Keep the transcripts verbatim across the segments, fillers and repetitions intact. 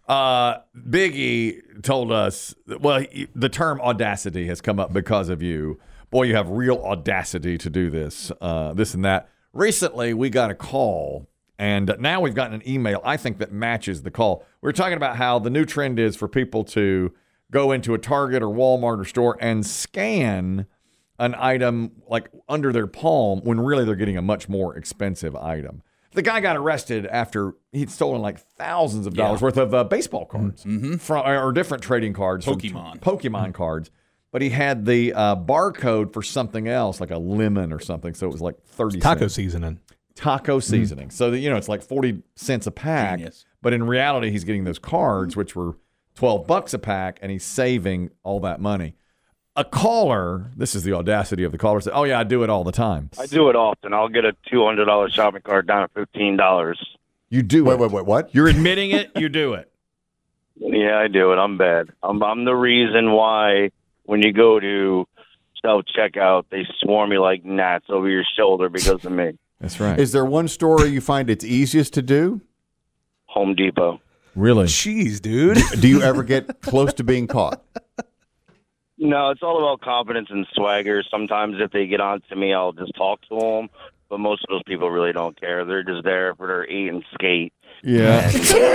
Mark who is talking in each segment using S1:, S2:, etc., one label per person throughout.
S1: Uh, Big E told us, well, he, the term audacity has come up because of you. Boy, you have real audacity to do this, uh, this and that. Recently, we got a call, and now we've gotten an email, I think, that matches the call. We were talking about how the new trend is for people to go into a Target or Walmart or store and scan an item like under their palm when really they're getting a much more expensive item. The guy got arrested after he'd stolen like thousands of dollars yeah. worth of uh, baseball cards
S2: mm-hmm.
S1: from, or different trading cards.
S2: Pokemon.
S1: From, Pokemon mm-hmm. cards. But he had the uh, barcode for something else, like a lemon or something. So it was like thirty
S3: Taco
S1: cents.
S3: seasoning.
S1: Taco seasoning. Mm-hmm. So, that, you know, it's like forty cents a pack.
S2: Genius.
S1: But in reality, he's getting those cards, which were twelve bucks a pack, and he's saving all that money. A caller, this is the audacity of the caller, said, oh, yeah, I do it all the time.
S4: I do it often. I'll get a two hundred dollars shopping cart down to fifteen dollars.
S1: You do
S5: wait,
S1: it.
S5: Wait, wait, what?
S1: You're admitting it? You do it.
S4: Yeah, I do it. I'm bad. I'm, I'm the reason why when you go to self-checkout, they swarm you like gnats over your shoulder because of me.
S1: That's right.
S5: Is there one store you find it's easiest to do?
S4: Home Depot.
S1: Really?
S3: Jeez, dude.
S5: Do you ever get close to being caught?
S4: No, it's all about confidence and swagger. Sometimes if they get on to me, I'll just talk to them. But most of those people really don't care. They're just there for their eat and skate.
S1: Yeah.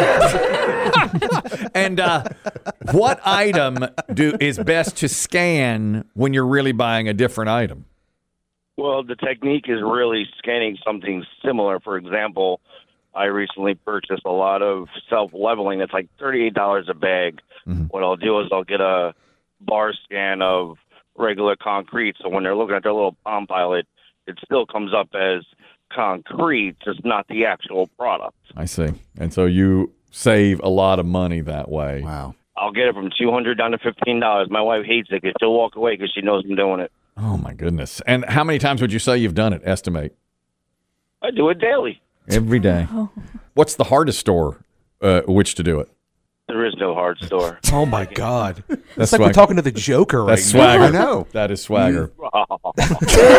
S1: And uh, what item do is best to scan when you're really buying a different item?
S4: Well, the technique is really scanning something similar. For example, I recently purchased a lot of self-leveling. It's like thirty-eight dollars a bag. Mm-hmm. What I'll do is I'll get a bar scan of regular concrete. So when they're looking at their little Palm Pilot, it still comes up as concrete, just not the actual product.
S1: I see. And so you save a lot of money that way.
S5: Wow.
S4: I'll get it from two hundred dollars down to fifteen dollars. My wife hates it because she'll walk away because she knows I'm doing it.
S1: Oh, my goodness. And how many times would you say you've done it, estimate?
S4: I do it daily.
S1: Every day. Oh. What's the hardest store uh, which to do it?
S4: There is no hard store.
S3: Oh, my God.
S1: That's
S3: it's like
S1: swagger.
S3: we're talking to the Joker right
S1: That's
S3: now.
S1: swagger.
S5: I know.
S1: That is swagger. Okay.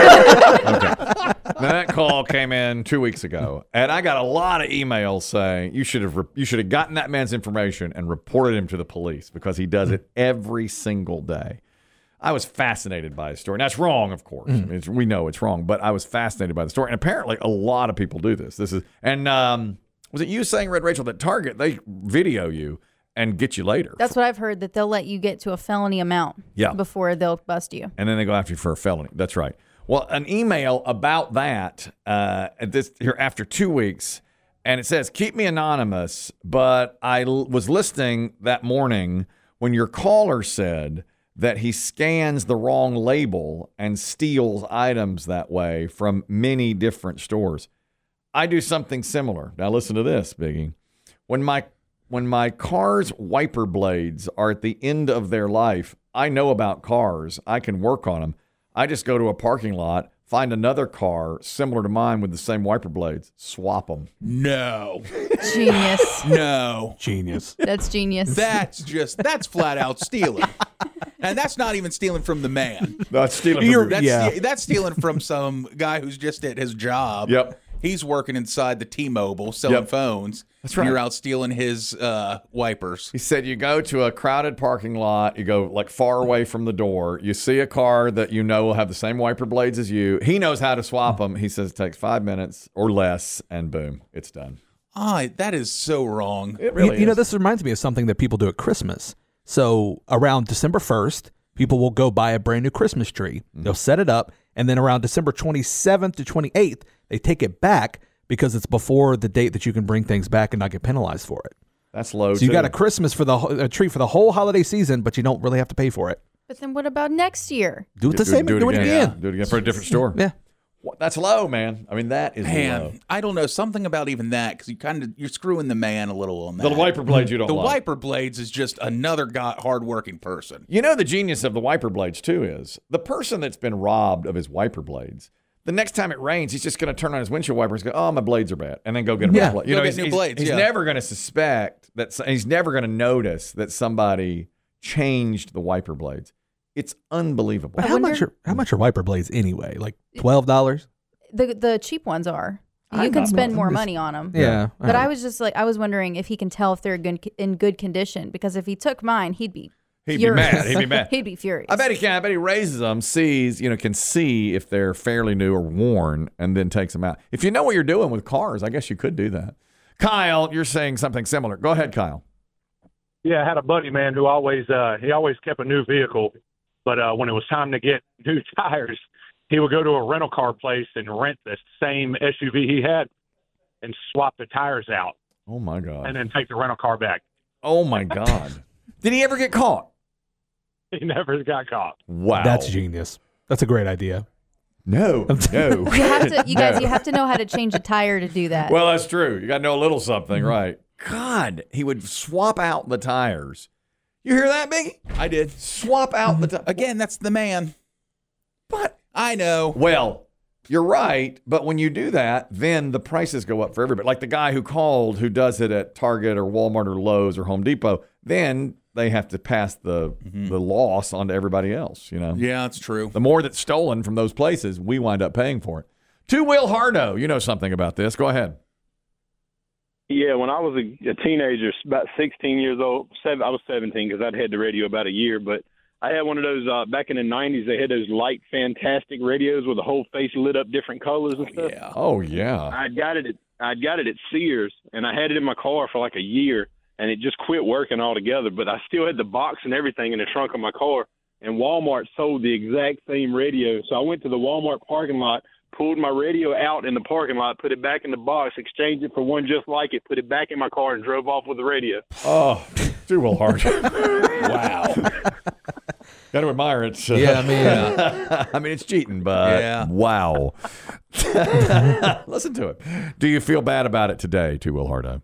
S1: Now, that call came in two weeks ago, and I got a lot of emails saying you should have re- you should have gotten that man's information and reported him to the police because he does it every single day. I was fascinated by his story. Now, it's wrong, of course. Mm. It's, we know it's wrong, but I was fascinated by the story. And apparently, a lot of people do this. This is and um, was it you saying, Red Rachel, that Target, they video you and get you later?
S6: That's what I've heard, that they'll let you get to a felony amount
S1: yeah.
S6: before they'll bust you.
S1: And then they go after you for a felony. That's right. Well, an email about that uh, at this here after two weeks, and it says, keep me anonymous, but I l- was listening that morning when your caller said that he scans the wrong label and steals items that way from many different stores. I do something similar. Now listen to this, Biggie. When my when my car's wiper blades are at the end of their life, I know about cars. I can work on them. I just go to a parking lot, find another car similar to mine with the same wiper blades, swap them.
S2: No.
S6: Genius.
S2: No.
S3: Genius.
S6: That's genius.
S2: That's just, that's flat out stealing. And that's not even stealing from the man.
S1: That's stealing from
S2: You're,
S1: your,
S2: that's,
S3: yeah.
S2: ste- that's stealing from some guy who's just at his job.
S1: Yep.
S2: He's working inside the T-Mobile selling
S1: Yep.
S2: phones.
S1: That's right.
S2: You're out stealing his uh, wipers.
S1: He said you go to a crowded parking lot, you go like far away from the door, you see a car that you know will have the same wiper blades as you. He knows how to swap them. He says it takes five minutes or less, and boom, it's done.
S2: Ah, that is so wrong.
S1: It really
S3: you, you know,
S1: is.
S3: this reminds me of something that people do at Christmas. So around December first, people will go buy a brand new Christmas tree. Mm-hmm. They'll set it up, and then around December twenty-seventh to twenty-eighth, they take it back because it's before the date that you can bring things back and not get penalized for it.
S1: That's low,
S3: So you
S1: too.
S3: got a Christmas for the a tree for the whole holiday season, but you don't really have to pay for it.
S6: But then what about next year?
S3: Do it the same. Do, it again.
S1: Yeah. Do it again for a different store.
S3: Yeah.
S1: What? That's low, man. I mean, that is
S2: Man,
S1: low.
S2: I don't know, something about even that, because you kind of you're screwing the man a little on that.
S1: The wiper blades you don't
S2: The
S1: like.
S2: wiper blades is just another guy, hardworking person.
S1: You know the genius of the wiper blades, too, is the person that's been robbed of his wiper blades, the next time it rains, he's just going to turn on his windshield wipers and go, oh, my blades are bad, and then go get a
S3: Yeah.
S1: blade. You
S2: Go
S1: know,
S2: get
S1: he's,
S2: new
S1: he's,
S2: blades,
S1: he's
S2: yeah.
S1: never going to suspect that, he's never going to notice that somebody changed the wiper blades. It's unbelievable.
S3: But
S6: I
S3: how
S6: wonder-
S3: much are how much are wiper blades anyway? Like twelve dollars?
S6: The the cheap ones are. You can spend more money on them.
S3: Yeah.
S6: But I was just like, I was wondering if he can tell if they're good, in good condition. Because if he took mine, he'd be
S1: He'd
S6: furious.
S1: be mad. He'd be mad.
S6: He'd be furious.
S1: I bet he can. I bet he raises them, sees, you know, can see if they're fairly new or worn, and then takes them out. If you know what you're doing with cars, I guess you could do that. Kyle, you're saying something similar. Go ahead, Kyle.
S7: Yeah, I had a buddy, man, who always uh, he always kept a new vehicle, but uh, when it was time to get new tires, he would go to a rental car place and rent the same S U V he had and swap the tires out,
S1: Oh, my God.
S7: and then take the rental car back.
S1: Oh, my God. Did he ever get caught?
S7: He never got caught.
S1: Wow.
S3: That's genius. That's a great idea.
S1: No, no.
S6: You have to, you guys,
S1: No.
S6: you have to know how to change a tire to do that.
S1: Well, that's true. You got to know a little something, right? God, he would swap out the tires. You hear that, Biggie?
S2: I did.
S1: Swap out the tires.
S2: Again, that's the man.
S1: But,
S2: I know.
S1: well, you're right. But when you do that, then the prices go up for everybody. Like the guy who called who does it at Target or Walmart or Lowe's or Home Depot, then they have to pass the the loss on to everybody else, you know?
S2: Yeah, that's true.
S1: The more that's stolen from those places, we wind up paying for it. Two-Wheel Hardo, you know something about this. Go ahead.
S8: Yeah, when I was a, a teenager, about sixteen years old, seven, I was seventeen because I'd had the radio about a year, but I had one of those, uh, back in the nineties, they had those light, fantastic radios with the whole face lit up different colors and stuff.
S2: Yeah.
S1: Oh, yeah.
S8: I'd got it at, I'd got it at Sears, and I had it in my car for like a year, and it just quit working altogether, but I still had the box and everything in the trunk of my car, and Walmart sold the exact same radio. So I went to the Walmart parking lot, pulled my radio out in the parking lot, put it back in the box, exchanged it for one just like it, put it back in my car, and drove off with the radio.
S1: Oh, Two-Wheel Hardo. Wow. Got to admire it.
S3: Yeah, I mean, yeah.
S1: I mean, it's cheating, but
S2: Yeah.
S1: wow. Listen to it. Do you feel bad about it today, Two-Wheel Hardo?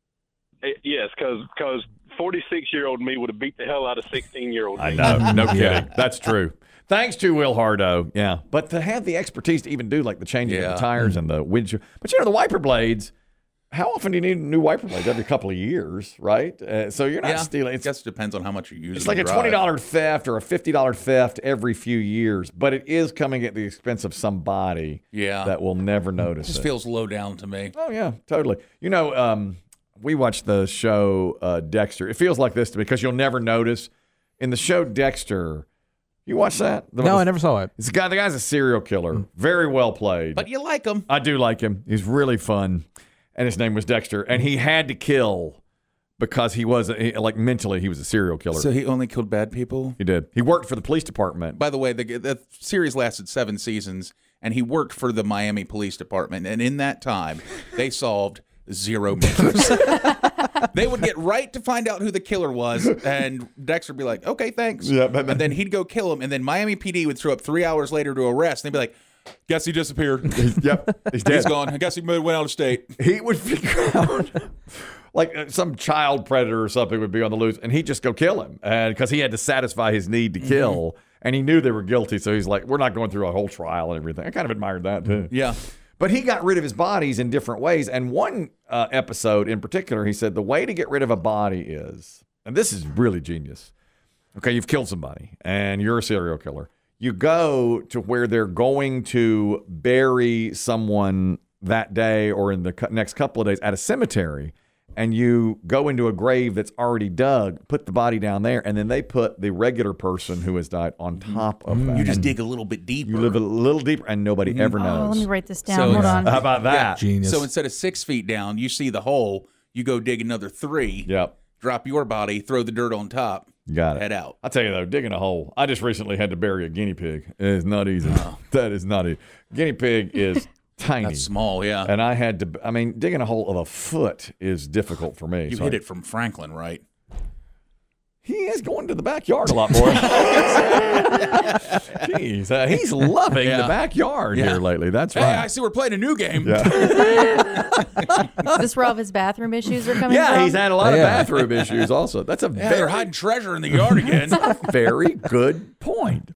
S8: Eh, Yes, because forty-six-year-old me would have beat the hell out of sixteen-year-old me.
S1: I know. No kidding.
S3: Yeah.
S1: That's true. Thanks, Two-Wheel Hardo. Yeah. But to have the expertise to even do like the changing
S2: Yeah.
S1: of the tires and the windshield. But you know, the wiper blades, how often do you need new wiper blades? Every couple of years, right? Uh, so you're not
S2: Yeah.
S1: stealing.
S2: I
S1: It's,
S2: guess it depends on how much you use.
S1: it's
S2: in
S1: like
S2: the
S1: a
S2: drive.
S1: twenty dollars theft or a fifty dollars theft every few years, but it is coming at the expense of somebody
S2: Yeah.
S1: that will never notice
S2: Just
S1: it.
S2: feels low down to me.
S1: Oh, yeah, totally. You know, um, we watched the show uh, Dexter. It feels like this to me because you'll never notice. In the show Dexter, you watch that? The,
S3: No, I never saw it.
S1: It's a guy, the guy's a serial killer. Very well played.
S2: But you like them.
S1: I do like him. He's really fun. And his name was Dexter. And he had to kill because he was, he, like, mentally, he was a serial killer.
S2: So he only killed bad people?
S1: He did. He worked for the police department.
S2: By the way, the, the series lasted seven seasons, and he worked for the Miami Police Department. And in that time, they solved zero murders. They would get right to find out who the killer was, and Dexter would be like, okay, thanks.
S1: Yeah, but-
S2: and then he'd go kill him, and then Miami P D would show up three hours later to arrest, and they'd be like, guess he disappeared.
S1: Yep. He's dead.
S2: He's gone. I guess he went out of state.
S1: He would figure out, like uh, some child predator or something would be on the loose, and he'd just go kill him, and because he had to satisfy his need to kill,
S2: Mm-hmm.
S1: and he knew they were guilty, so he's like, "We're not going through a whole trial and everything." I kind of admired that too.
S2: Yeah.
S1: But he got rid of his bodies in different ways, and one uh, episode in particular, he said the way to get rid of a body is, and this is really genius. Okay, you've killed somebody, and you're a serial killer. You go to where they're going to bury someone that day or in the cu- next couple of days at a cemetery, and you go into a grave that's already dug, put the body down there, and then they put the regular person who has died on top of that.
S2: You just
S1: And
S2: dig a little bit deeper.
S1: you live a little deeper, and nobody ever
S6: Oh,
S1: knows.
S6: let me write this down.
S2: So
S6: Hold
S2: it's-
S6: on.
S1: How about that?
S3: Genius.
S2: So instead of six feet down, you see the hole, you go dig another three,
S1: Yep.
S2: drop your body, throw the dirt on top,
S1: Got it.
S2: head out.
S1: I'll tell you though, digging a hole. I just recently had to bury a guinea pig. It is not easy. That is not easy. Guinea pig is tiny.
S2: That's small, yeah.
S1: And I had to, I mean, digging a hole of a foot is difficult for me.
S2: You
S1: So
S2: hit
S1: I-
S2: it from Franklin, right?
S1: He is going to the backyard a lot more. Jeez, uh, he's loving
S2: Yeah.
S1: the backyard
S2: Yeah.
S1: here lately. That's
S2: Hey,
S1: right.
S2: I see we're playing a new game.
S6: Is this where all of his bathroom issues are coming
S1: Yeah,
S6: from?
S1: he's had a lot of
S3: Yeah.
S1: bathroom issues also. That's a
S2: Yeah, they're
S1: very,
S2: hiding treasure in the yard again.
S1: very good point.